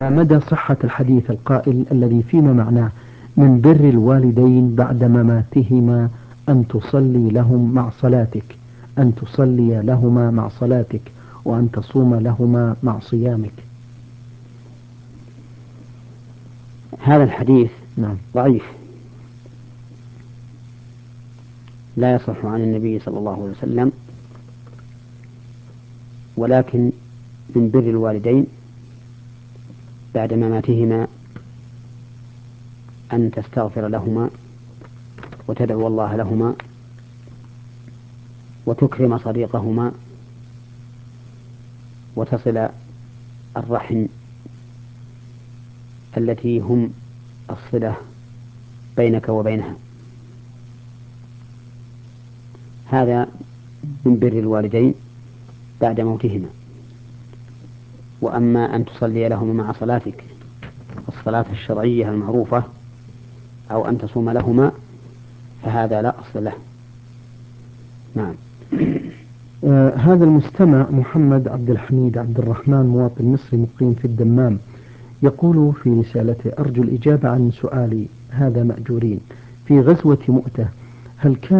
مدى صحة الحديث القائل الذي فيما معناه من بر الوالدين بعد مماتهما أن تصلي لهم مع صلاتك، أن تصلي لهما مع صلاتك، وأن تصوم لهما مع صيامك؟ هذا الحديث نعم. ضعيف، لا يصح عن النبي صلى الله عليه وسلم، ولكن من بر الوالدين بعد مماتهما أن تستغفر لهما وتدعو الله لهما وتكرم صديقهما وتصل الرحم التي هم الصلة بينك وبينها. هذا من بر الوالدين بعد موتهما. وأما أن تصلي لهما مع صلاتك الصلاة الشرعية المعروفة أو أن تصوم لهما فهذا لا أصل له. نعم. هذا المستمع محمد عبد الحميد عبد الرحمن مواطن مصري مقيم في الدمام يقول في رسالته: أرجو الإجابة عن سؤالي هذا مأجورين. في غزوة مؤتة هل كان